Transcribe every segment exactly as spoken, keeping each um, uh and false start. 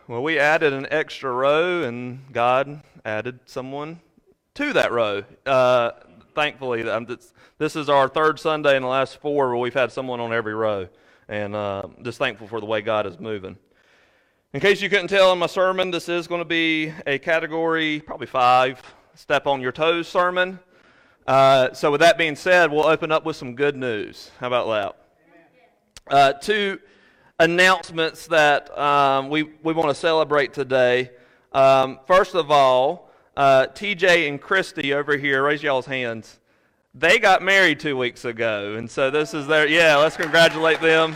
Well, we added an extra row, and God added someone to that row. Uh, thankfully, um, this, this is our third Sunday in the last four where we've had someone on every row, and uh, just thankful for the way God is moving. In case you couldn't tell in my sermon, this is going to be a category, probably five, step on your toes sermon. Uh, so with that being said, we'll open up with some good news. How about that? Uh, two announcements that um, we, we want to celebrate today. Um, first of all, uh, T J and Christy over here, raise y'all's hands. They got married two weeks ago, and so this is their, yeah, let's congratulate them.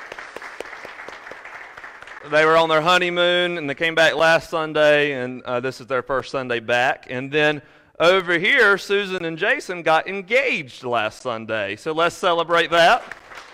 They were on their honeymoon, and they came back last Sunday, and uh, this is their first Sunday back. And then over here, Susan and Jason got engaged last Sunday, so let's celebrate that.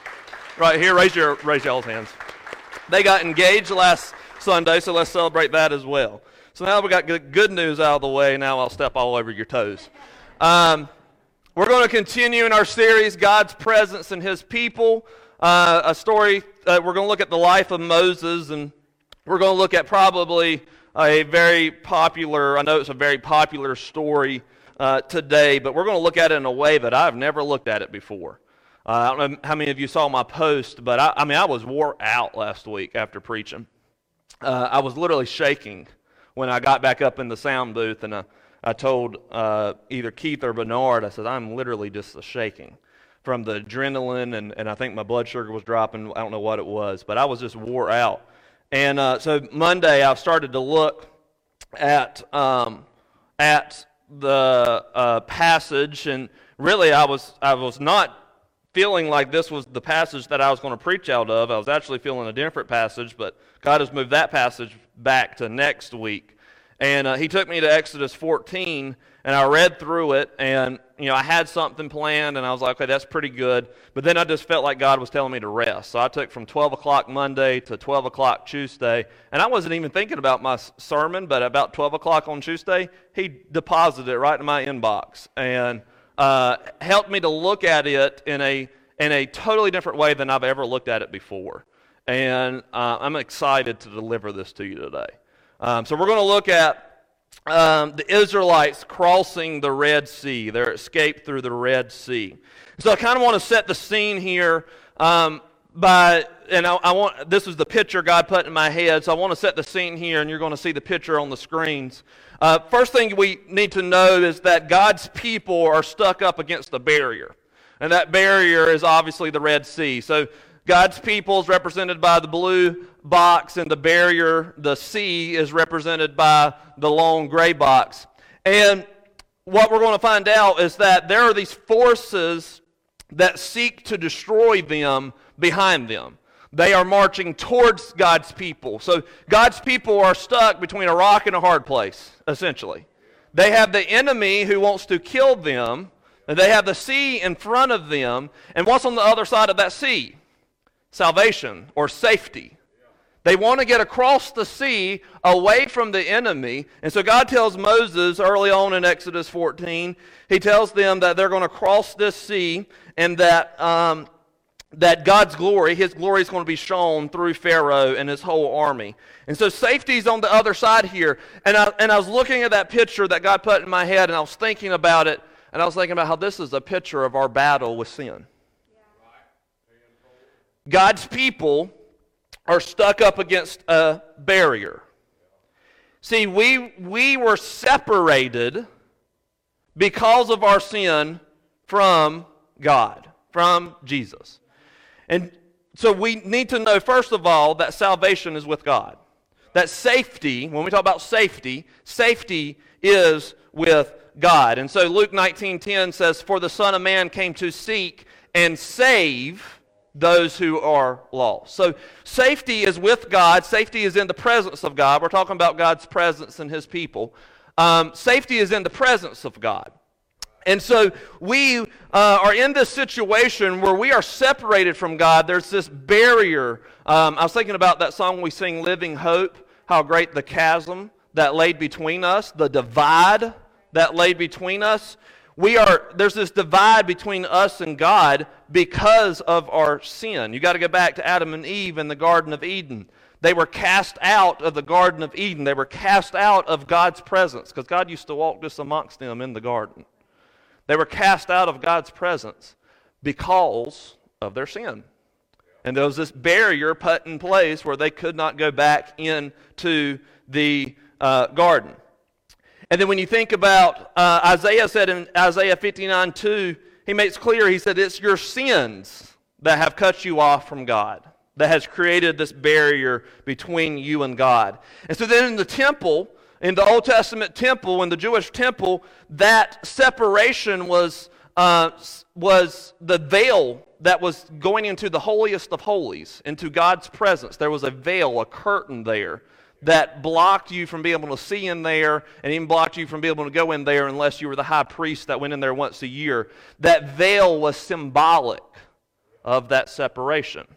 Right here, raise your raise y'all's hands. They got engaged last Sunday, so let's celebrate that as well. So now we got good, good news out of the way. Now I'll step all over your toes. Um, we're going to continue in our series, God's Presence and His People. Uh, a story, uh, we're going to look at the life of Moses, and we're going to look at probably a very popular, I know it's a very popular story uh, today, but we're going to look at it in a way that I've never looked at it before. Uh, I don't know how many of you saw my post, but I, I mean, I was wore out last week after preaching. Uh, I was literally shaking when I got back up in the sound booth, and I, I told uh, either Keith or Bernard, I said, I'm literally just shaking from the adrenaline, and, and I think my blood sugar was dropping. I don't know what it was, but I was just wore out. And uh, so Monday, I started to look at um, at the uh, passage, and really, I was I was not feeling like this was the passage that I was going to preach out of. I was actually feeling a different passage, but God has moved that passage back to next week. And uh, He took me to Exodus fourteen, and I read through it, and you know I had something planned, and I was like, okay, that's pretty good. But then I just felt like God was telling me to rest. So I took from twelve o'clock Monday to twelve o'clock Tuesday, and I wasn't even thinking about my sermon, but about twelve o'clock on Tuesday, He deposited it right in my inbox, and uh, helped me to look at it in a in a totally different way than I've ever looked at it before. And uh, I'm excited to deliver this to you today. Um, so we're going to look at um, the Israelites crossing the Red Sea, their escape through the Red Sea. So I kind of want to set the scene here um, by, and I, I want, this is the picture God put in my head, so I want to set the scene here, and you're going to see the picture on the screens. Uh, first thing we need to know is that God's people are stuck up against a barrier, and that barrier is obviously the Red Sea. So God's people is represented by the blue box, and the barrier, the sea, is represented by the long gray box. And what we're going to find out is that there are these forces that seek to destroy them behind them. They are marching towards God's people. So God's people are stuck between a rock and a hard place, essentially. They have the enemy who wants to kill them, and they have the sea in front of them. And what's on the other side of that sea? Salvation or safety. They want to get across the sea away from the enemy. And so God tells Moses early on in Exodus fourteen, He tells them that they're going to cross this sea, and that um, that God's glory, His glory is going to be shown through Pharaoh and his whole army. And so safety's on the other side here. And I, and I was looking at that picture that God put in my head, and I was thinking about it, and I was thinking about how this is a picture of our battle with sin. God's people are stuck up against a barrier. See, we we were separated because of our sin from God, from Jesus. And so we need to know, first of all, that salvation is with God. That safety, when we talk about safety, safety is with God. And so Luke nineteen ten says, "For the Son of Man came to seek and save those who are lost." So safety is with God. Safety is in the presence of God. We're talking about God's presence and His people. Um, safety is in the presence of God. And so we uh, are in this situation where we are separated from God. There's this barrier. Um, I was thinking about that song we sing, Living Hope, how great the chasm that laid between us, the divide that laid between us. We are, there's this divide between us and God because of our sin. You got to go back to Adam and Eve in the Garden of Eden. They were cast out of the Garden of Eden. They were cast out of God's presence because God used to walk just amongst them in the garden. They were cast out of God's presence because of their sin. And there was this barrier put in place where they could not go back into the uh, garden. And then when you think about, uh, Isaiah said in Isaiah fifty-nine two, he makes clear, he said, it's your sins that have cut you off from God, that has created this barrier between you and God. And so then in the temple, in the Old Testament temple, in the Jewish temple, that separation was uh, was the veil that was going into the holiest of holies, into God's presence. There was a veil, a curtain there, that blocked you from being able to see in there, and even blocked you from being able to go in there unless you were the high priest that went in there once a year. That veil was symbolic of that separation.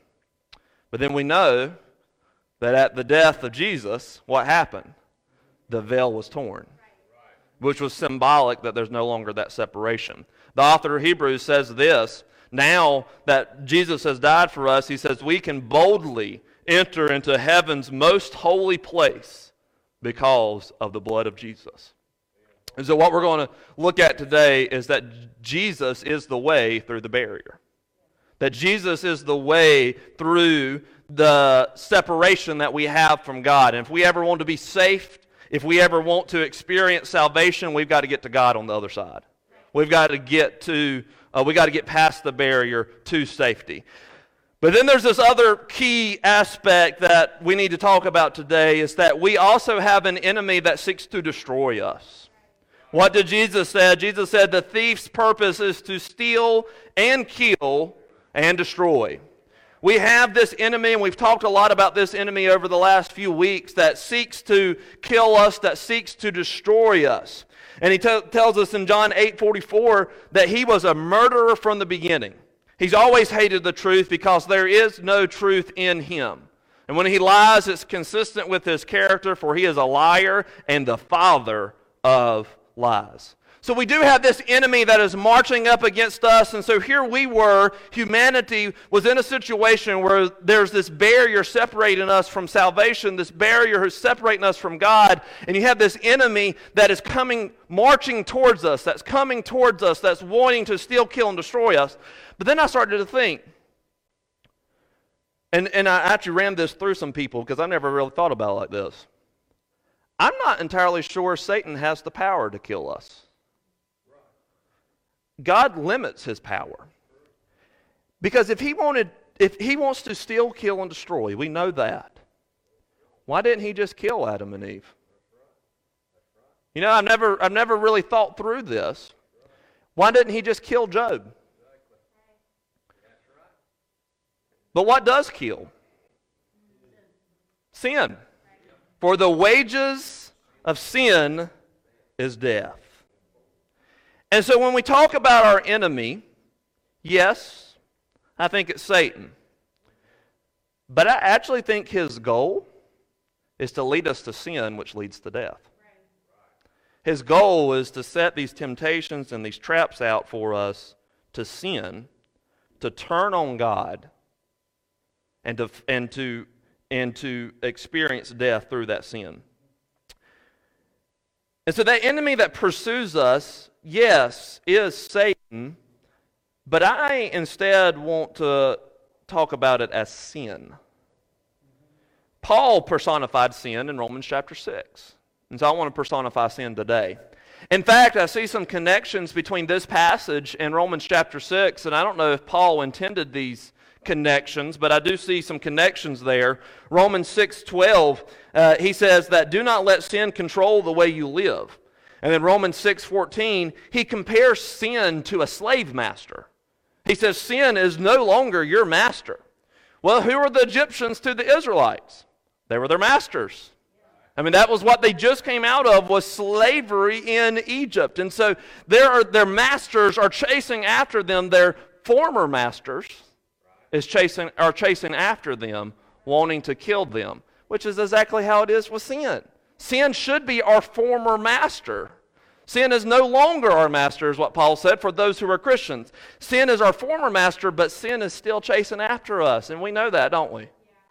But then we know that at the death of Jesus, what happened? The veil was torn, which was symbolic that there's no longer that separation. The author of Hebrews says this, now that Jesus has died for us, he says we can boldly enter into heaven's most holy place because of the blood of Jesus. And so what we're going to look at today is that Jesus is the way through the barrier. That Jesus is the way through the separation that we have from God. And if we ever want to be safe, if we ever want to experience salvation, we've got to get to God on the other side. We've got to get to, uh, we got to get past the barrier to safety. But then there's this other key aspect that we need to talk about today, is that we also have an enemy that seeks to destroy us. What did Jesus say? Jesus said the thief's purpose is to steal and kill and destroy. We have this enemy, and we've talked a lot about this enemy over the last few weeks, that seeks to kill us, that seeks to destroy us. And he t- tells us in John eight forty-four that he was a murderer from the beginning. He's always hated the truth because there is no truth in him. And when he lies, it's consistent with his character, for he is a liar and the father of lies. So we do have this enemy that is marching up against us, and so here we were, humanity was in a situation where there's this barrier separating us from salvation, this barrier is separating us from God, and you have this enemy that is coming, marching towards us, that's coming towards us, that's wanting to steal, kill, and destroy us. But then I started to think, and, and I actually ran this through some people because I never really thought about it like this. I'm not entirely sure Satan has the power to kill us. God limits his power. Because if he wanted, if he wants to steal, kill, and destroy, we know that. Why didn't he just kill Adam and Eve? You know, I've never, I've never really thought through this. Why didn't he just kill Job? But what does kill? Sin. For the wages of sin is death. And so when we talk about our enemy, yes, I think it's Satan. But I actually think his goal is to lead us to sin, which leads to death. His goal is to set these temptations and these traps out for us to sin, to turn on God, and to, and to, and to experience death through that sin. And so that enemy that pursues us, yes, is Satan, but I instead want to talk about it as sin. Paul personified sin in Romans chapter six. And so I want to personify sin today. In fact, I see some connections between this passage and Romans chapter six, and I don't know if Paul intended these connections, but I do see some connections there. Romans six twelve, uh, he says that do not let sin control the way you live. And then Romans six fourteen, he compares sin to a slave master. He says sin is no longer your master. Well, who were the Egyptians to the Israelites? They were their masters. I mean, that was what they just came out of, was slavery in Egypt. And so their, their masters are chasing after them. Their former masters is chasing, are chasing after them, wanting to kill them, which is exactly how it is with sin. Sin should be our former master. Sin is no longer our master, is what Paul said, for those who are Christians. Sin is our former master, but sin is still chasing after us, and we know that, don't we?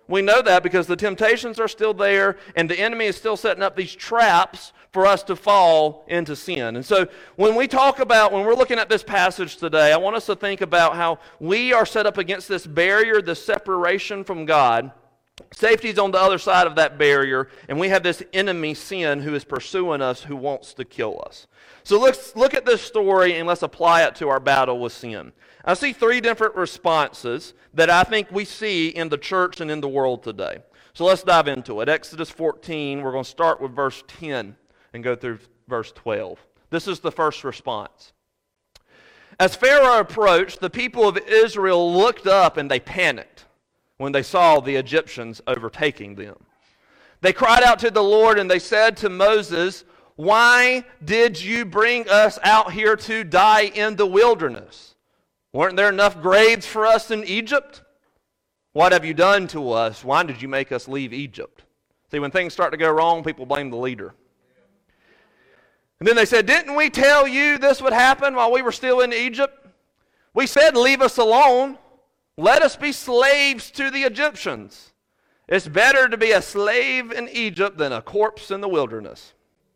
We know that because the temptations are still there and the enemy is still setting up these traps for us to fall into sin. And so when we talk about, when we're looking at this passage today, I want us to think about how we are set up against this barrier, this separation from God. Safety's on the other side of that barrier, and we have this enemy, sin, who is pursuing us, who wants to kill us. So let's look at this story and let's apply it to our battle with sin. I see three different responses that I think we see in the church and in the world today. So let's dive into it. Exodus fourteen, we're going to start with verse ten and go through verse twelve. This is the first response. As Pharaoh approached, the people of Israel looked up and they panicked when they saw the Egyptians overtaking them. They cried out to the Lord and they said to Moses, "Why did you bring us out here to die in the wilderness? Weren't there enough graves for us in Egypt? What have you done to us? Why did you make us leave Egypt?" See, when things start to go wrong, people blame the leader. And then they said, "Didn't we tell you this would happen while we were still in Egypt? We said, leave us alone. Let us be slaves to the Egyptians. It's better to be a slave in Egypt than a corpse in the wilderness."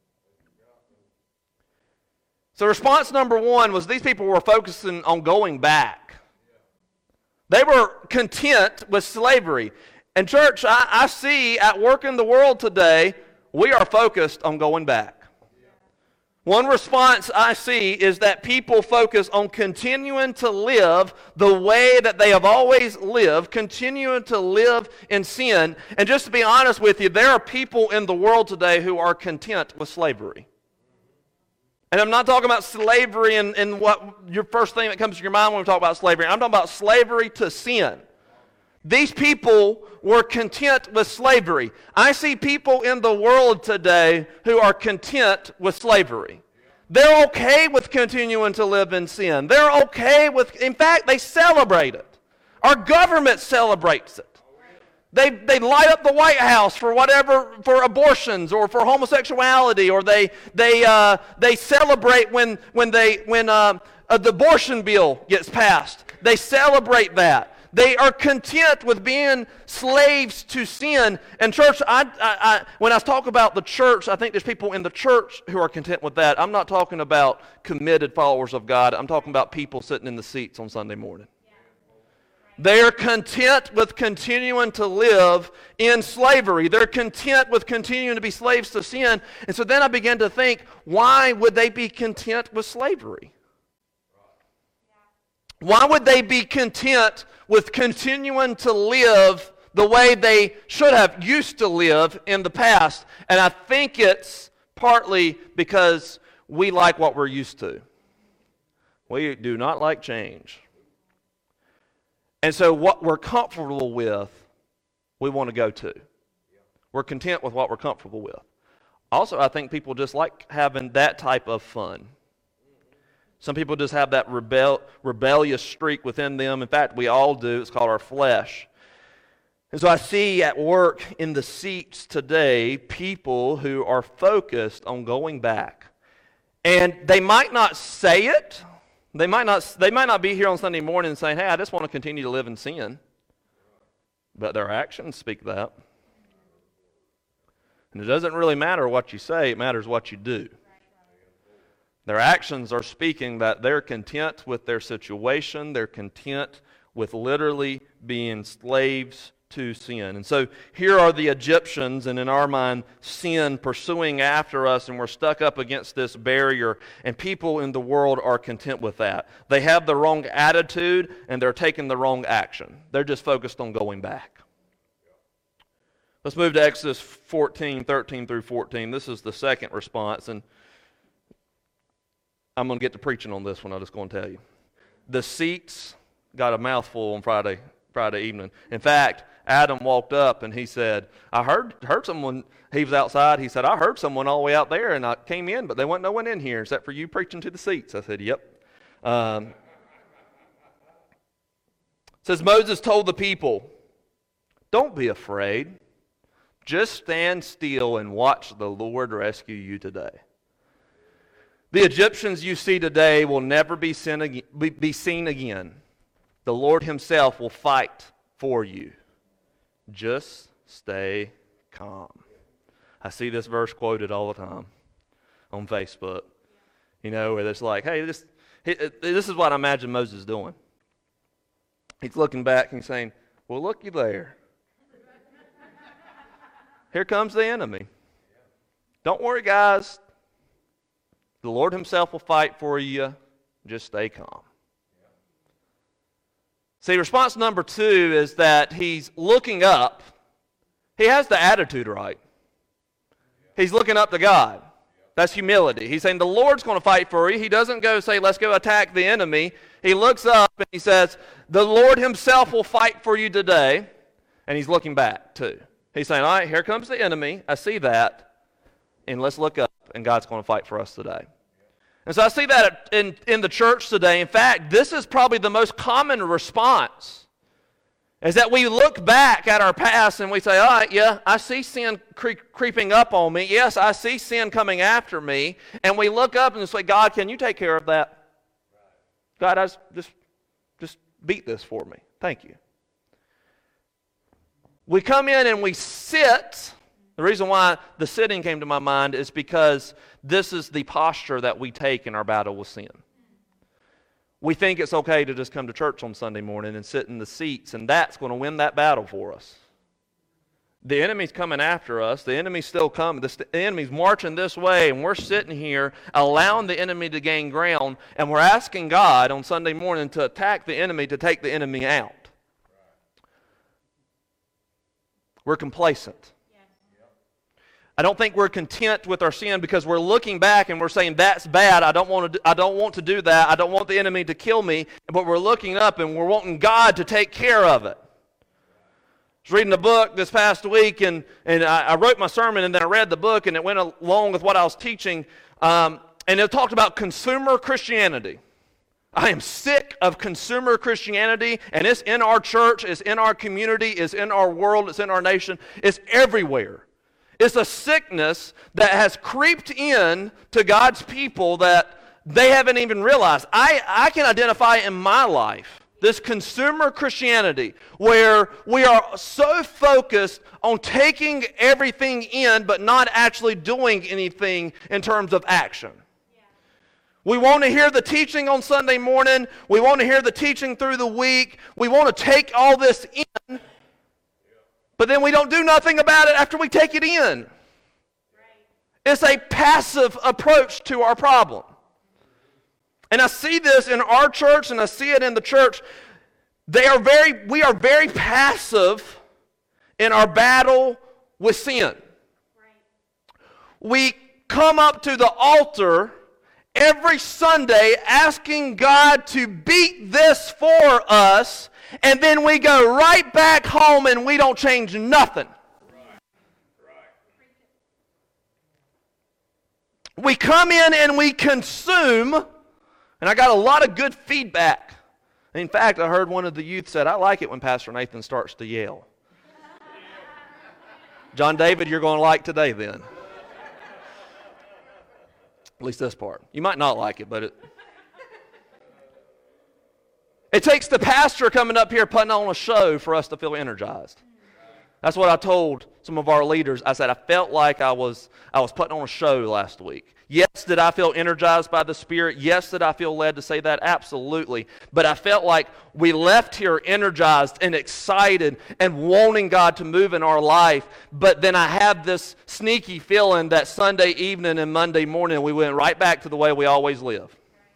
So response number one was these people were focusing on going back. They were content with slavery. And church, I, I see at work in the world today, we are focused on going back. One response I see is that people focus on continuing to live the way that they have always lived, continuing to live in sin. And just to be honest with you, there are people in the world today who are content with slavery. And I'm not talking about slavery in, in what your first thing that comes to your mind when we talk about slavery. I'm talking about slavery to sin. These people were content with slavery. I see people in the world today who are content with slavery. They're okay with continuing to live in sin. They're okay with, in fact, they celebrate it. Our government celebrates it. They they light up the White House for whatever, for abortions or for homosexuality, or they they uh, they celebrate when when they when uh, the abortion bill gets passed. They celebrate that. They are content with being slaves to sin. And church, I, I, I, when I talk about the church, I think there's people in the church who are content with that. I'm not talking about committed followers of God. I'm talking about people sitting in the seats on Sunday morning. They are content with continuing to live in slavery. They're content with continuing to be slaves to sin. And so then I began to think, why would they be content with slavery? Why would they be content with continuing to live the way they should have used to live in the past? And I think it's partly because we like what we're used to. We do not like change. And so what we're comfortable with, we want to go to. We're content with what we're comfortable with. Also, I think people just like having that type of fun. Some people just have that rebel, rebellious streak within them. In fact, we all do. It's called our flesh. And so I see at work in the seats today people who are focused on going back. And they might not say it. They might not, they might not be here on Sunday morning saying, "Hey, I just want to continue to live in sin." But their actions speak that. And it doesn't really matter what you say. It matters what you do. Their actions are speaking that they're content with their situation. They're content with literally being slaves to sin. And so here are the Egyptians, and in our mind, sin pursuing after us, and we're stuck up against this barrier, and people in the world are content with that. They have the wrong attitude, and they're taking the wrong action. They're just focused on going back. Let's move to Exodus fourteen, thirteen through fourteen. This is the second response, and I'm going to get to preaching on this one. I'm just going to tell you. The seats got a mouthful on Friday Friday evening. In fact, Adam walked up and he said, I heard heard someone, he was outside, he said, I heard someone all the way out there and I came in, but there wasn't no one in here except for you preaching to the seats. I said, yep. Um, it says, Moses told the people, don't be afraid. Just stand still and watch the Lord rescue you today. The Egyptians you see today will never be seen again. The Lord himself will fight for you. Just stay calm. I see this verse quoted all the time on Facebook. You know, where it's like, hey, this, this is what I imagine Moses doing. He's looking back and saying, well, looky there. Here comes the enemy. Don't worry, guys. The Lord himself will fight for you. Just stay calm. See, response number two is that he's looking up. He has the attitude right. He's looking up to God. That's humility. He's saying the Lord's going to fight for you. He doesn't go say, let's go attack the enemy. He looks up and he says, the Lord himself will fight for you today. And he's looking back too. He's saying, all right, here comes the enemy. I see that. And let's look up, and God's going to fight for us today. And so I see that in, in the church today. In fact, this is probably the most common response, is that we look back at our past and we say, all right, yeah, I see sin cre- creeping up on me. Yes, I see sin coming after me. And we look up and say, God, can you take care of that? God, I just, just, just beat this for me. Thank you. We come in and we sit. The reason why the sitting came to my mind is because this is the posture that we take in our battle with sin. We think it's okay to just come to church on Sunday morning and sit in the seats, and that's going to win that battle for us. The enemy's coming after us. The enemy's still coming. The enemy's marching this way, and we're sitting here allowing the enemy to gain ground, and we're asking God on Sunday morning to attack the enemy, to take the enemy out. We're complacent. I don't think we're content with our sin because we're looking back and we're saying, that's bad. I don't want to do, I don't want to do that. I don't want the enemy to kill me. But we're looking up and we're wanting God to take care of it. I was reading a book this past week, and, and I, I wrote my sermon, and then I read the book, and it went along with what I was teaching. Um, and it talked about consumer Christianity. I am sick of consumer Christianity, and it's in our church, it's in our community, it's in our world, it's in our nation, it's everywhere. It's a sickness that has creeped in to God's people that they haven't even realized. I, I can identify in my life this consumer Christianity where we are so focused on taking everything in but not actually doing anything in terms of action. We want to hear the teaching on Sunday morning. We want to hear the teaching through the week. We want to take all this in, but then we don't do nothing about it after we take it in. Right. It's a passive approach to our problem. And I see this in our church, and I see it in the church. They are very, we are very passive in our battle with sin. Right. We come up to the altar every Sunday asking God to beat this for us, and then we go right back home and we don't change nothing. Right. Right. We come in and we consume, and I got a lot of good feedback. In fact, I heard one of the youth said, I like it when Pastor Nathan starts to yell. John David, you're going to like today then. At least this part. You might not like it, but it... It takes the pastor coming up here putting on a show for us to feel energized. That's what I told some of our leaders. I said, I felt like I was I was putting on a show last week. Yes, did I feel energized by the Spirit? Yes, did I feel led to say that? Absolutely. But I felt like we left here energized and excited and wanting God to move in our life. But then I have this sneaky feeling that Sunday evening and Monday morning we went right back to the way we always live.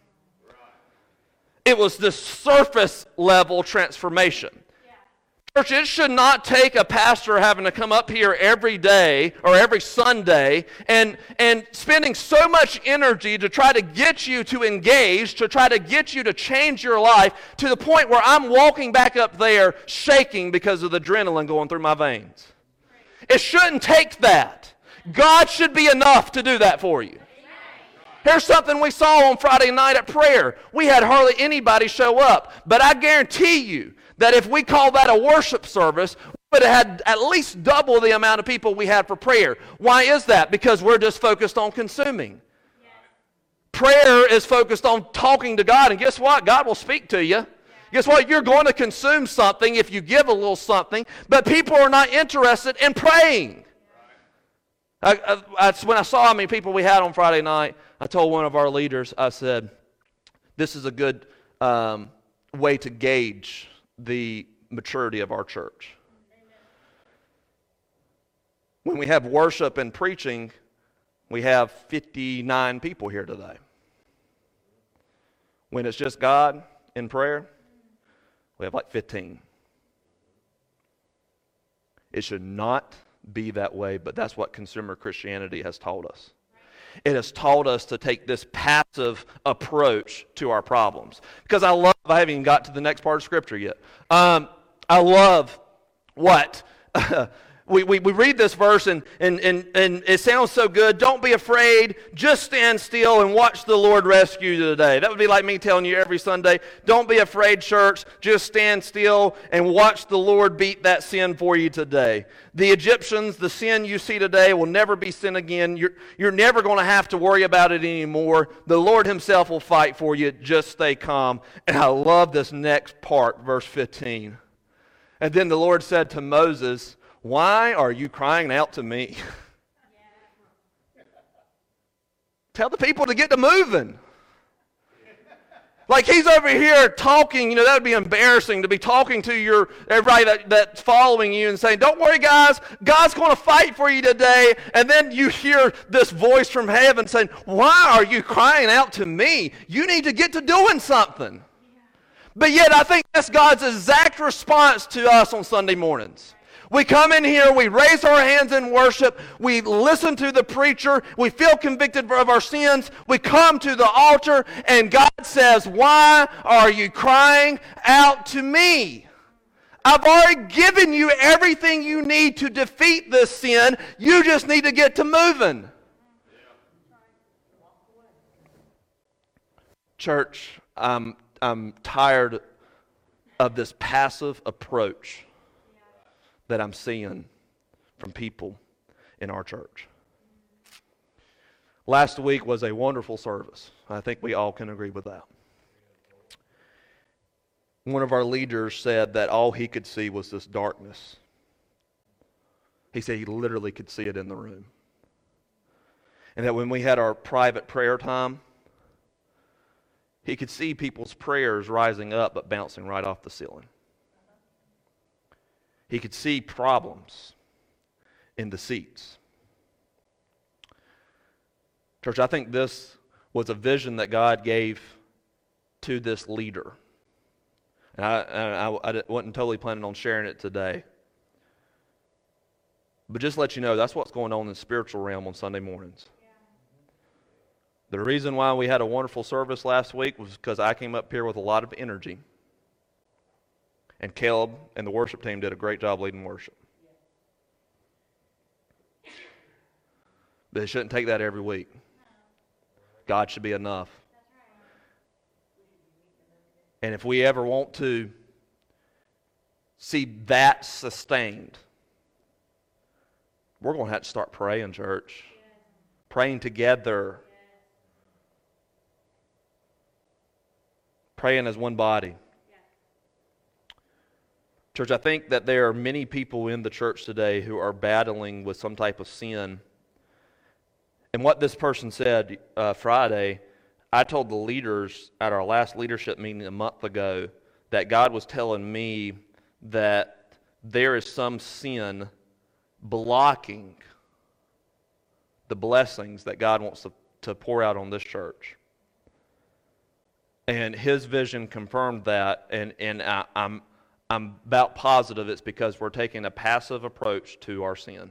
It was the surface level transformation. Church, it should not take a pastor having to come up here every day or every Sunday and, and spending so much energy to try to get you to engage, to try to get you to change your life to the point where I'm walking back up there shaking because of the adrenaline going through my veins. It shouldn't take that. God should be enough to do that for you. Here's something we saw on Friday night at prayer. We had hardly anybody show up, but I guarantee you that if we call that a worship service, we would have had at least double the amount of people we had for prayer. Why is that? Because we're just focused on consuming. Yes. Prayer is focused on talking to God, and guess what? God will speak to you. Yes. Guess what? You're going to consume something if you give a little something, but people are not interested in praying. I, I, I, when I saw how many people we had on Friday night, I told one of our leaders, I said, this is a good um, way to gauge the maturity of our church. When we have worship and preaching, we have fifty-nine people here today. When it's just God in prayer, we have like fifteen. It should not be that way, but that's what consumer Christianity has taught us. It has taught us to take this passive approach to our problems. Because I love, I haven't even got to the next part of Scripture yet. Um, I love what? we, we, we read this verse and, and, and, and it sounds so good. Don't be afraid. Just stand still and watch the Lord rescue you today. That would be like me telling you every Sunday, don't be afraid, church. Just stand still and watch the Lord beat that sin for you today. The Egyptians, the sin you see today will never be sin again. You're, you're never going to have to worry about it anymore. The Lord himself will fight for you. Just stay calm. And I love this next part, verse fifteen. And then the Lord said to Moses, why are you crying out to me? Tell the people to get to moving. Like he's over here talking, you know, that would be embarrassing to be talking to your everybody that, that's following you and saying, don't worry guys, God's going to fight for you today. And then you hear this voice from heaven saying, why are you crying out to me? You need to get to doing something. But yet I think that's God's exact response to us on Sunday mornings. We come in here, we raise our hands in worship, we listen to the preacher, we feel convicted of our sins, we come to the altar, and God says, why are you crying out to me? I've already given you everything you need to defeat this sin. You just need to get to moving. Church, I'm, I'm tired of this passive approach that I'm seeing from people in our church. Last week was a wonderful service. I think we all can agree with that. One of our leaders said that all he could see was this darkness. He said he literally could see it in the room. And that when we had our private prayer time, he could see people's prayers rising up but bouncing right off the ceiling. He could see problems in the seats. Church, I think this was a vision that God gave to this leader. And I, I, I wasn't totally planning on sharing it today. But just to let you know, that's what's going on in the spiritual realm on Sunday mornings. Yeah. The reason why we had a wonderful service last week was because I came up here with a lot of energy. And Caleb and the worship team did a great job leading worship. But it shouldn't take that every week. God should be enough. And if we ever want to see that sustained, we're going to have to start praying, church. Praying together. Praying as one body. Church, I think that there are many people in the church today who are battling with some type of sin. And what this person said uh, Friday, I told the leaders at our last leadership meeting a month ago that God was telling me that there is some sin blocking the blessings that God wants to, to pour out on this church. And his vision confirmed that, and, and I, I'm I'm about positive it's because we're taking a passive approach to our sin.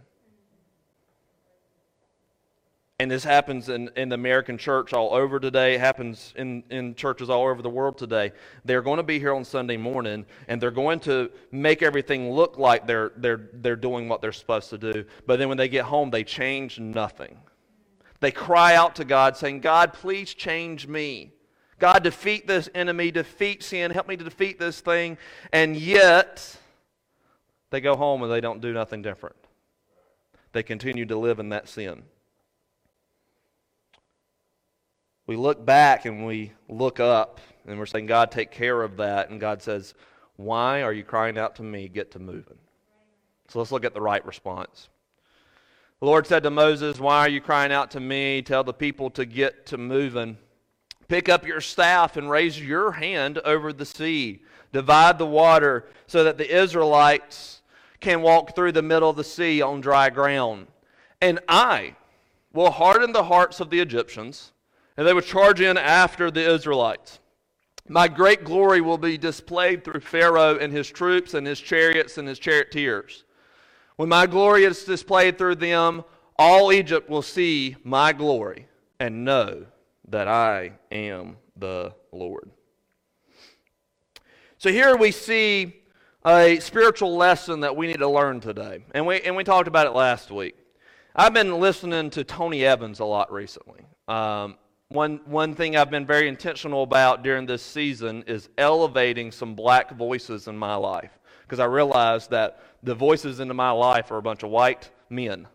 And this happens in, in the American church all over today. It happens in, in churches all over the world today. They're going to be here on Sunday morning, and they're going to make everything look like they're, they're, they're doing what they're supposed to do. But then when they get home, they change nothing. They cry out to God saying, God, please change me. God, defeat this enemy, defeat sin, help me to defeat this thing. And yet, they go home and they don't do nothing different. They continue to live in that sin. We look back and we look up And we're saying, God, take care of that. And God says, why are you crying out to me? Get to moving. So let's look at the right response. The Lord said to Moses, why are you crying out to me? Tell the people to get to moving. Pick up your staff and raise your hand over the sea. Divide the water so that the Israelites can walk through the middle of the sea on dry ground. And I will harden the hearts of the Egyptians, and they will charge in after the Israelites. My great glory will be displayed through Pharaoh and his troops and his chariots and his charioteers. When my glory is displayed through them, all Egypt will see my glory and know that I am the Lord. So here we see a spiritual lesson that we need to learn today. And we and we talked about it last week. I've been listening to Tony Evans a lot recently. Um, one, one thing I've been very intentional about during this season is elevating some black voices in my life. Because I realized that the voices into my life are a bunch of white men.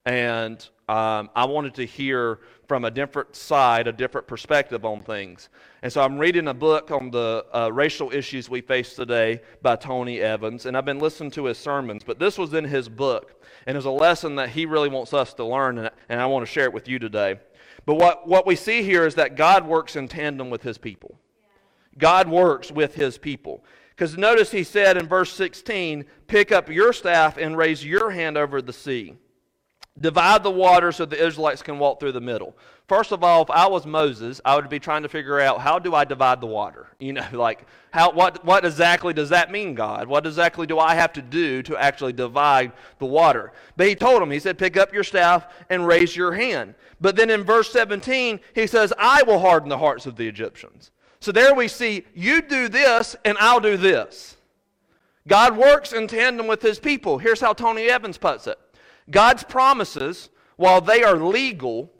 And um, I wanted to hear from a different side, a different perspective on things. And so I'm reading a book on the uh, racial issues we face today by Tony Evans. And I've been listening to his sermons, but this was in his book. And it was a lesson that he really wants us to learn, and, and I want to share it with you today. But what, what we see here is that God works in tandem with his people. God works with his people. Because notice he said in verse sixteen, pick up your staff and raise your hand over the sea. Divide the water so the Israelites can walk through the middle. First of all, if I was Moses, I would be trying to figure out, how do I divide the water? You know, like, how what what exactly does that mean, God? What exactly do I have to do to actually divide the water? But he told him, he said, pick up your staff and raise your hand. But then in verse seventeen, he says, I will harden the hearts of the Egyptians. So there we see, you do this and I'll do this. God works in tandem with his people. Here's how Tony Evans puts it. God's promises, while they are legal,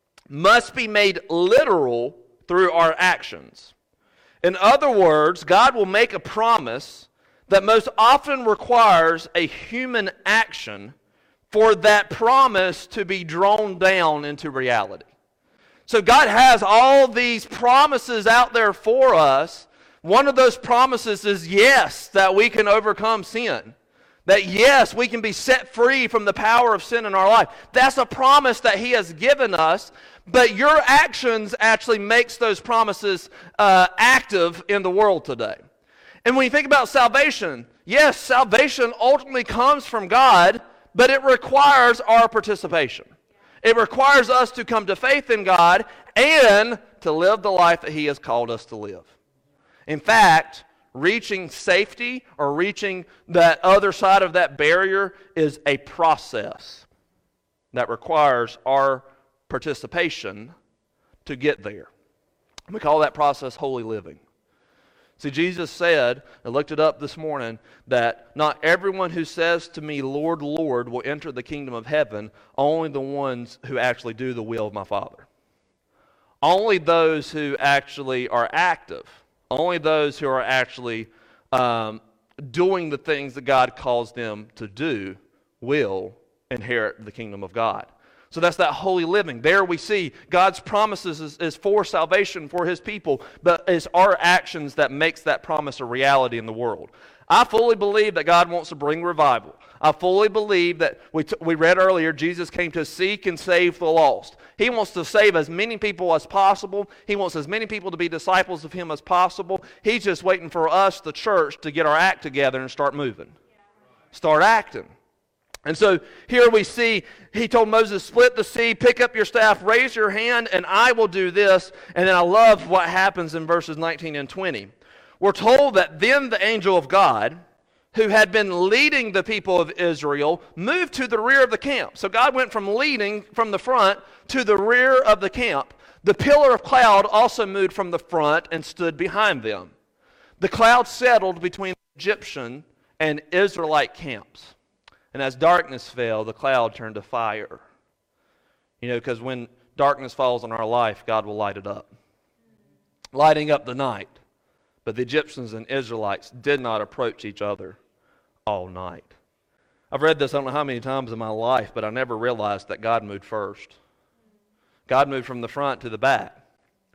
must be made literal through our actions. In other words, God will make a promise that most often requires a human action for that promise to be drawn down into reality. So God has all these promises out there for us. One of those promises is, yes, that we can overcome sin. That yes, we can be set free from the power of sin in our life. That's a promise that he has given us, but your actions actually makes those promises uh, active in the world today. And when you think about salvation, yes, salvation ultimately comes from God, but it requires our participation. It requires us to come to faith in God and to live the life that he has called us to live. In fact, reaching safety or reaching that other side of that barrier is a process that requires our participation to get there. We call that process holy living. See, Jesus said, I looked it up this morning, that not everyone who says to me, Lord, Lord, will enter the kingdom of heaven, only the ones who actually do the will of my Father. Only those who actually are active, only those who are actually um, doing the things that God calls them to do will inherit the kingdom of God. So that's that holy living. There we see God's promises is, is for salvation for his people, but it's our actions that makes that promise a reality in the world. I fully believe that God wants to bring revival. I fully believe that, we, t- we read earlier, Jesus came to seek and save the lost. He wants to save as many people as possible. He wants as many people to be disciples of him as possible. He's just waiting for us, the church, to get our act together and start moving. Start acting. And so here we see, he told Moses, split the sea, pick up your staff, raise your hand, and I will do this. And then I love what happens in verses nineteen and twenty. We're told that then the angel of God, who had been leading the people of Israel, moved to the rear of the camp. So God went from leading from the front to the rear of the camp. The pillar of cloud also moved from the front and stood behind them. The cloud settled between the Egyptian and Israelite camps. And as darkness fell, the cloud turned to fire. You know, because when darkness falls on our life, God will light it up. Lighting up the night. But the Egyptians and Israelites did not approach each other all night. I've read this I don't know how many times in my life, but I never realized that God moved first. God moved from the front to the back.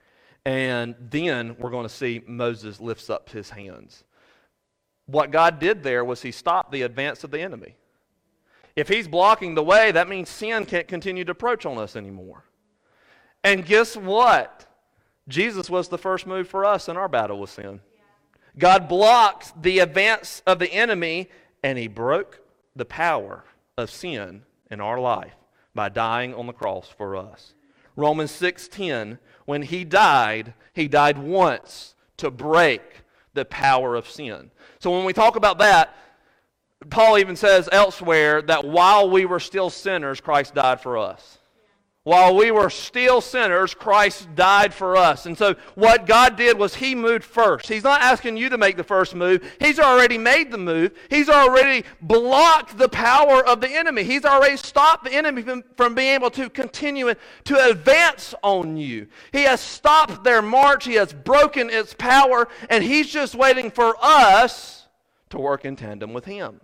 And then we're going to see Moses lifts up his hands. What God did there was he stopped the advance of the enemy. If he's blocking the way, that means sin can't continue to approach on us anymore. And guess what? Jesus was the first move for us in our battle with sin. God blocked the advance of the enemy, and he broke the power of sin in our life by dying on the cross for us. Romans six ten, when he died, he died once to break the power of sin. So when we talk about that, Paul even says elsewhere that while we were still sinners, Christ died for us. While we were still sinners, Christ died for us. And so what God did was he moved first. He's not asking you to make the first move. He's already made the move. He's already blocked the power of the enemy. He's already stopped the enemy from, from being able to continue to advance on you. He has stopped their march. He has broken its power. And he's just waiting for us to work in tandem with him.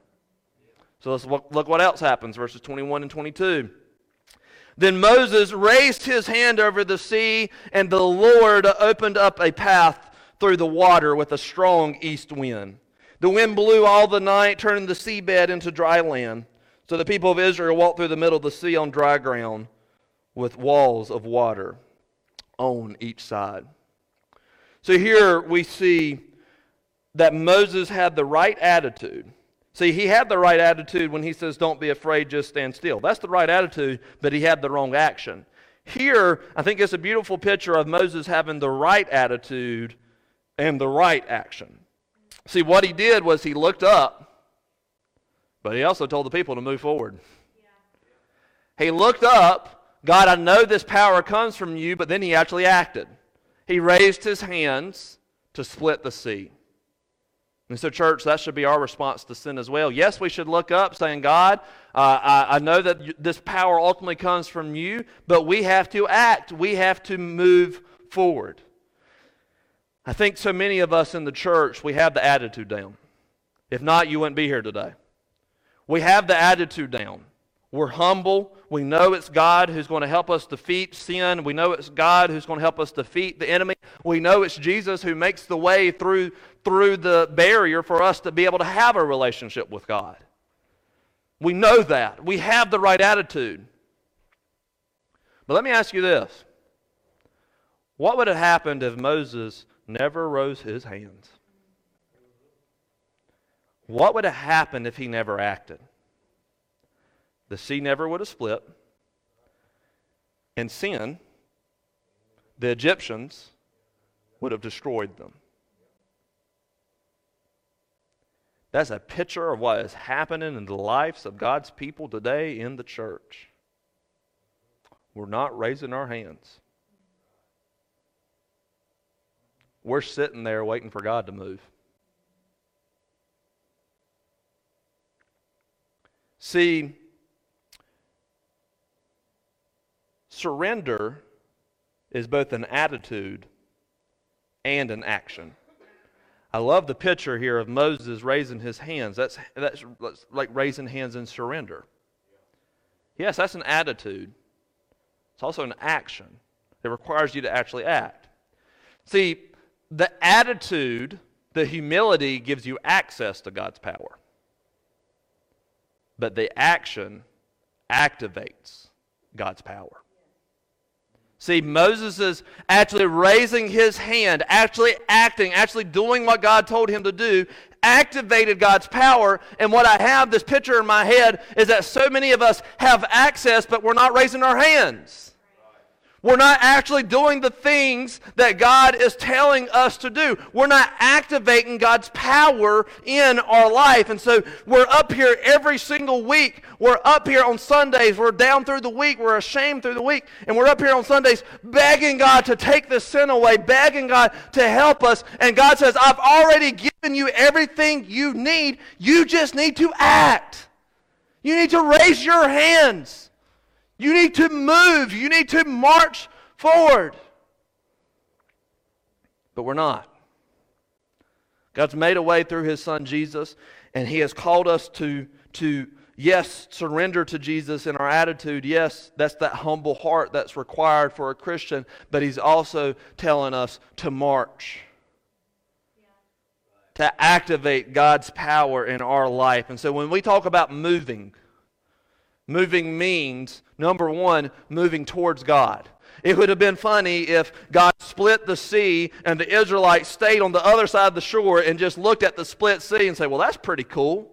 So let's look, look what else happens, verses twenty-one and twenty-two. Then Moses raised his hand over the sea, and the Lord opened up a path through the water with a strong east wind. The wind blew all the night, turning the seabed into dry land. So the people of Israel walked through the middle of the sea on dry ground with walls of water on each side. So here we see that Moses had the right attitude. See, he had the right attitude when he says, don't be afraid, just stand still. That's the right attitude, but he had the wrong action. Here, I think it's a beautiful picture of Moses having the right attitude and the right action. See, what he did was he looked up, but he also told the people to move forward. Yeah. He looked up, God, I know this power comes from you, but then he actually acted. He raised his hands to split the sea. And so, church, that should be our response to sin as well. Yes, we should look up saying, God, uh, I, I know that this power ultimately comes from you, but we have to act. We have to move forward. I think so many of us in the church, we have the attitude down. If not, you wouldn't be here today. We have the attitude down. We're humble. We know it's God who's going to help us defeat sin. We know it's God who's going to help us defeat the enemy. We know it's Jesus who makes the way through, through the barrier for us to be able to have a relationship with God. We know that. We have the right attitude. But let me ask you this. What would have happened if Moses never rose his hands? What would have happened if he never acted? The sea never would have split. And sin, the Egyptians, would have destroyed them. That's a picture of what is happening in the lives of God's people today in the church. We're not raising our hands. We're sitting there waiting for God to move. See, surrender is both an attitude and an action. I love the picture here of Moses raising his hands. That's, that's like raising hands in surrender. Yes, that's an attitude. It's also an action. It requires you to actually act. See, the attitude, the humility gives you access to God's power. But the action activates God's power. See, Moses is actually raising his hand, actually acting, actually doing what God told him to do, activated God's power. And what I have, this picture in my head, is that so many of us have access, but we're not raising our hands. We're not actually doing the things that God is telling us to do. We're not activating God's power in our life. And so we're up here every single week. We're up here on Sundays. We're down through the week. We're ashamed through the week. And we're up here on Sundays begging God to take this sin away, begging God to help us. And God says, I've already given you everything you need. You just need to act. You need to raise your hands. You need to move. You need to march forward. But we're not. God's made a way through His Son Jesus, and He has called us to, to yes, surrender to Jesus in our attitude. Yes, that's that humble heart that's required for a Christian. But he's also telling us to march, to activate God's power in our life. And so when we talk about moving, moving means, number one, moving towards God. It would have been funny if God split the sea and the Israelites stayed on the other side of the shore and just looked at the split sea and say, well, that's pretty cool.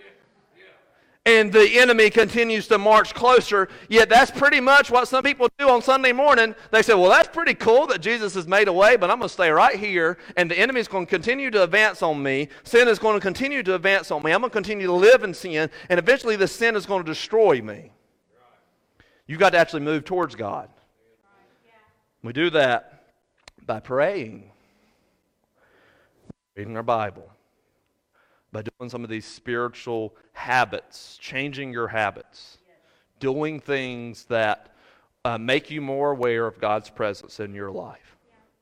And the enemy continues to march closer. Yet that's pretty much what some people do on Sunday morning. They say, well, that's pretty cool that Jesus has made a way, but I'm going to stay right here, and the enemy is going to continue to advance on me. Sin is going to continue to advance on me. I'm going to continue to live in sin, and eventually the sin is going to destroy me. You've got to actually move towards God. We do that by praying, reading our Bible, by doing some of these spiritual habits, changing your habits, doing things that uh, make you more aware of God's presence in your life.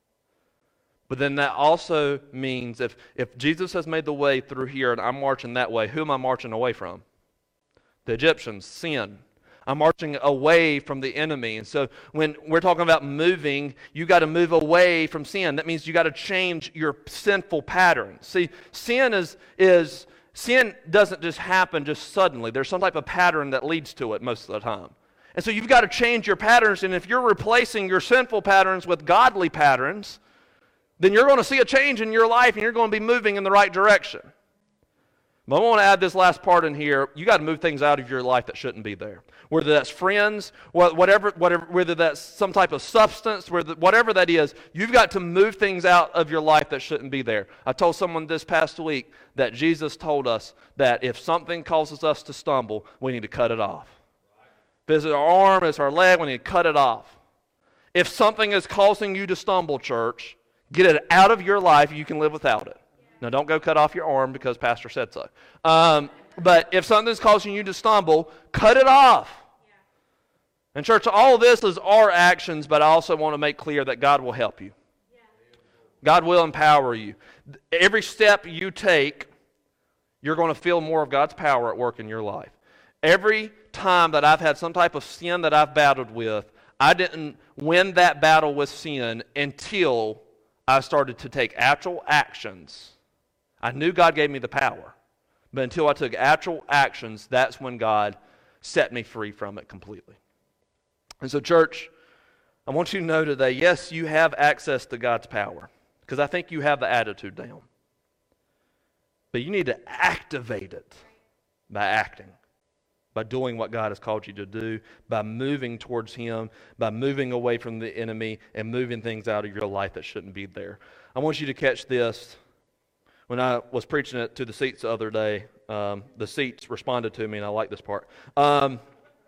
But then that also means if, if Jesus has made the way through here and I'm marching that way, who am I marching away from? The Egyptians, sin. I'm marching away from the enemy. And so when we're talking about moving, you got to move away from sin. That means you got to change your sinful patterns. See, sin is is sin doesn't just happen just suddenly. There's some type of pattern that leads to it most of the time. And so you've got to change your patterns, and if you're replacing your sinful patterns with godly patterns, then you're going to see a change in your life and you're going to be moving in the right direction. But I want to add this last part in here. You got to move things out of your life that shouldn't be there. Whether that's friends, whatever, whatever, whether that's some type of substance, whatever that is, you've got to move things out of your life that shouldn't be there. I told someone this past week that Jesus told us that if something causes us to stumble, we need to cut it off. If it's our arm, it's our leg, we need to cut it off. If something is causing you to stumble, church, get it out of your life. You can live without it. Now, don't go cut off your arm because Pastor said so. Um, but if something's causing you to stumble, cut it off. Yeah. And church, all of this is our actions, but I also want to make clear that God will help you. Yeah. God will empower you. Every step you take, you're going to feel more of God's power at work in your life. Every time that I've had some type of sin that I've battled with, I didn't win that battle with sin until I started to take actual actions. I knew God gave me the power, but until I took actual actions, that's when God set me free from it completely. And so, church, I want you to know today, yes, you have access to God's power, because I think you have the attitude down. But you need to activate it by acting, by doing what God has called you to do, by moving towards Him, by moving away from the enemy and moving things out of your life that shouldn't be there. I want you to catch this. When I was preaching it to the seats the other day, um, the seats responded to me, and I like this part. Um,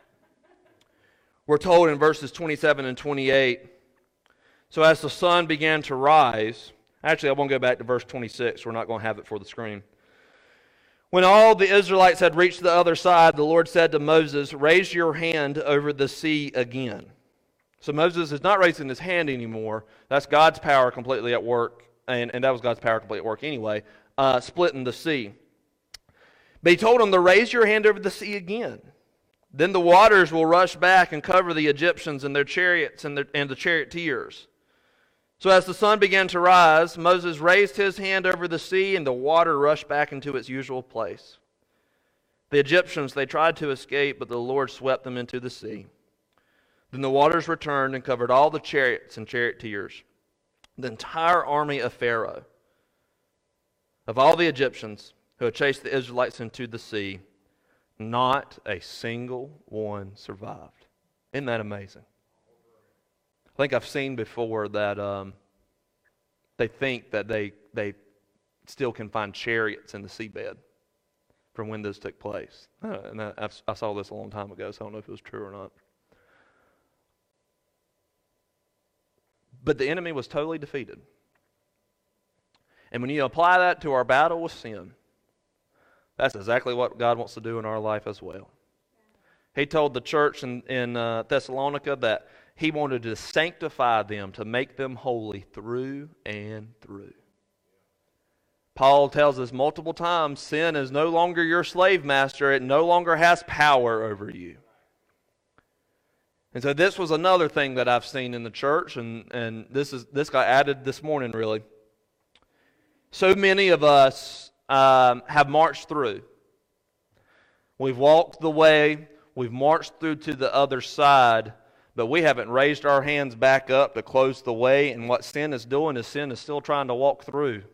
we're told in verses twenty-seven and twenty-eight, so as the sun began to rise, actually I won't go back to verse twenty-six, we're not going to have it for the screen. When all the Israelites had reached the other side, the Lord said to Moses, raise your hand over the sea again. So Moses is not raising his hand anymore. That's God's power completely at work. And, and that was God's power completely at work anyway, uh, splitting the sea. But he told them to raise your hand over the sea again. Then the waters will rush back and cover the Egyptians and their chariots and, their, and the charioteers. So as the sun began to rise, Moses raised his hand over the sea, and the water rushed back into its usual place. The Egyptians, they tried to escape, but the Lord swept them into the sea. Then the waters returned and covered all the chariots and charioteers, the entire army of Pharaoh, of all the Egyptians who had chased the Israelites into the sea. Not a single one survived. Isn't that amazing? I think I've seen before that um, they think that they they still can find chariots in the seabed from when this took place. Uh, and I, I've, I saw this a long time ago, so I don't know if it was true or not. But the enemy was totally defeated. And when you apply that to our battle with sin, that's exactly what God wants to do in our life as well. He told the church in, in uh, Thessalonica that He wanted to sanctify them, to make them holy through and through. Paul tells us multiple times, sin is no longer your slave master. It no longer has power over you. And so this was another thing that I've seen in the church, and, and this is this got added this morning, really. So many of us um, have marched through. We've walked the way, we've marched through to the other side, but we haven't raised our hands back up to close the way, and what sin is doing is sin is still trying to walk through.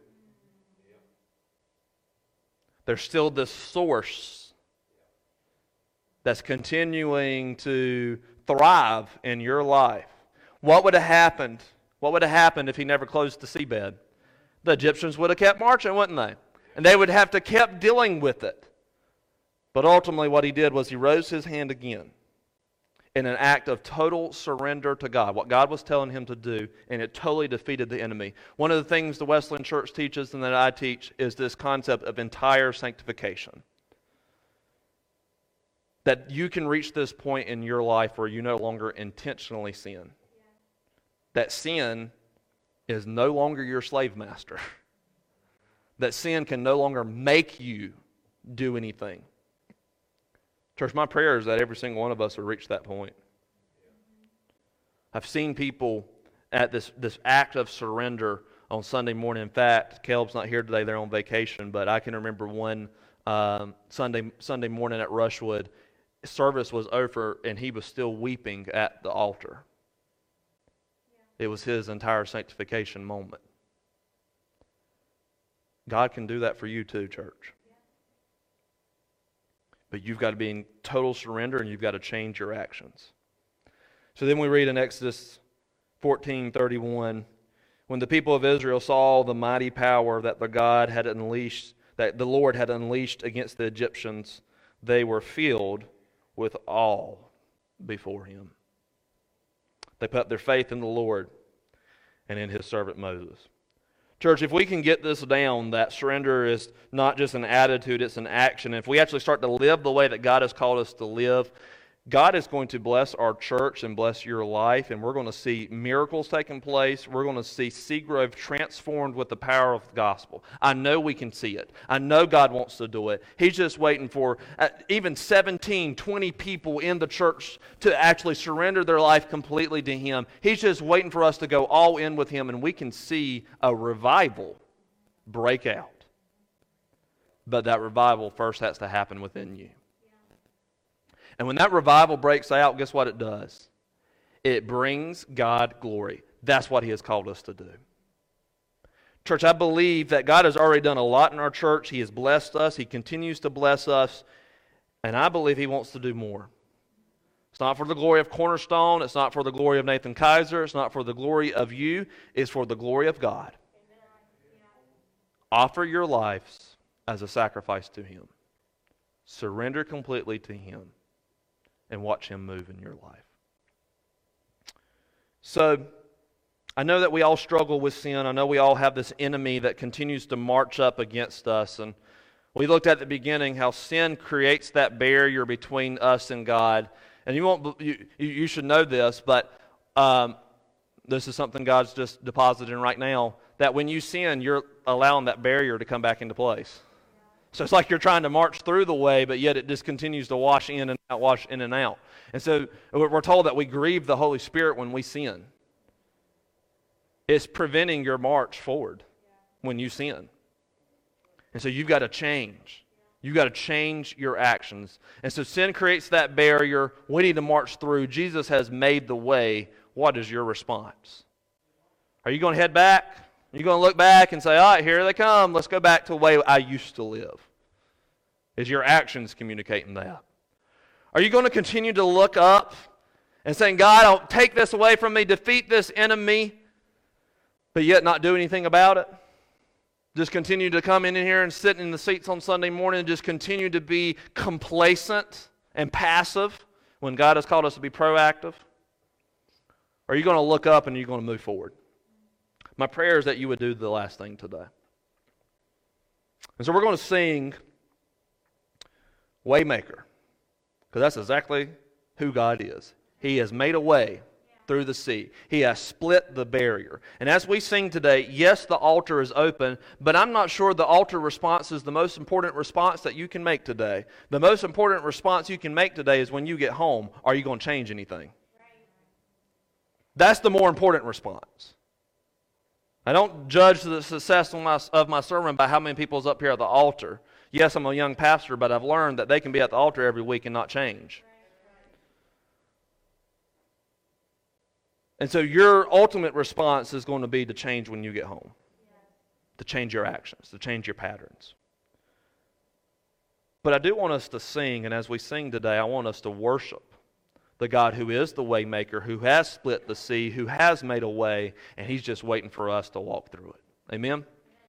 There's still this source that's continuing to thrive in your life. What would have happened? What would have happened if he never closed the seabed? The Egyptians would have kept marching, wouldn't they? And they would have to keep dealing with it. But ultimately what he did was he rose his hand again in an act of total surrender to God, what God was telling him to do, and it totally defeated the enemy. One of the things the Wesleyan Church teaches and that I teach is this concept of entire sanctification. That you can reach this point in your life where you no longer intentionally sin. That sin is no longer your slave master. That sin can no longer make you do anything. Church, my prayer is that every single one of us will reach that point. I've seen people at this, this act of surrender on Sunday morning. In fact, Caleb's not here today, they're on vacation, but I can remember one um, Sunday, Sunday morning at Rushwood, service was over and he was still weeping at the altar. It was his entire sanctification moment. God can do that for you too, church. But you've got to be in total surrender and you've got to change your actions. So then we read in Exodus fourteen thirty-one, when the people of Israel saw the mighty power that the God had unleashed, that the Lord had unleashed against the Egyptians, they were filled with awe before him. They put their faith in the Lord and in his servant Moses. Church, if we can get this down, that surrender is not just an attitude, it's an action. If we actually start to live the way that God has called us to live, God is going to bless our church and bless your life, and we're going to see miracles taking place. We're going to see Seagrove transformed with the power of the gospel. I know we can see it. I know God wants to do it. He's just waiting for uh, even seventeen, twenty people in the church to actually surrender their life completely to Him. He's just waiting for us to go all in with Him, and we can see a revival break out. But that revival first has to happen within you. And when that revival breaks out, guess what it does? It brings God glory. That's what He has called us to do. Church, I believe that God has already done a lot in our church. He has blessed us. He continues to bless us. And I believe He wants to do more. It's not for the glory of Cornerstone. It's not for the glory of Nathan Kaiser. It's not for the glory of you. It's for the glory of God. Offer your lives as a sacrifice to Him. Surrender completely to Him. And watch Him move in your life. So, I know that we all struggle with sin. I know we all have this enemy that continues to march up against us. And we looked at the beginning how sin creates that barrier between us and God. And you won't, you, you should know this, but um, this is something God's just depositing right now, that when you sin, you're allowing that barrier to come back into place. So it's like you're trying to march through the way, but yet it just continues to wash in and out, wash in and out. And so we're told that we grieve the Holy Spirit when we sin. It's preventing your march forward when you sin. And so you've got to change. You've got to change your actions. And so sin creates that barrier. We need to march through. Jesus has made the way. What is your response? Are you going to head back? You're going to look back and say, all right, here they come. Let's go back to the way I used to live. Is your actions communicating that? Are you going to continue to look up and saying, God, don't take this away from me, defeat this enemy, but yet not do anything about it? Just continue to come in here and sit in the seats on Sunday morning and just continue to be complacent and passive when God has called us to be proactive? Or are you going to look up and you're going to move forward? My prayer is that you would do the last thing today. And so we're going to sing Waymaker, because that's exactly who God is. He has made a way through the sea. He has split the barrier. And as we sing today, yes, the altar is open, but I'm not sure the altar response is the most important response that you can make today. The most important response you can make today is when you get home, are you going to change anything? That's the more important response. I don't judge the success of my, of my sermon by how many people's up here at the altar. Yes, I'm a young pastor, but I've learned that they can be at the altar every week and not change. And so your ultimate response is going to be to change when you get home. To change your actions, to change your patterns. But I do want us to sing, and as we sing today, I want us to worship the God who is the way maker, who has split the sea, who has made a way, and He's just waiting for us to walk through it. Amen?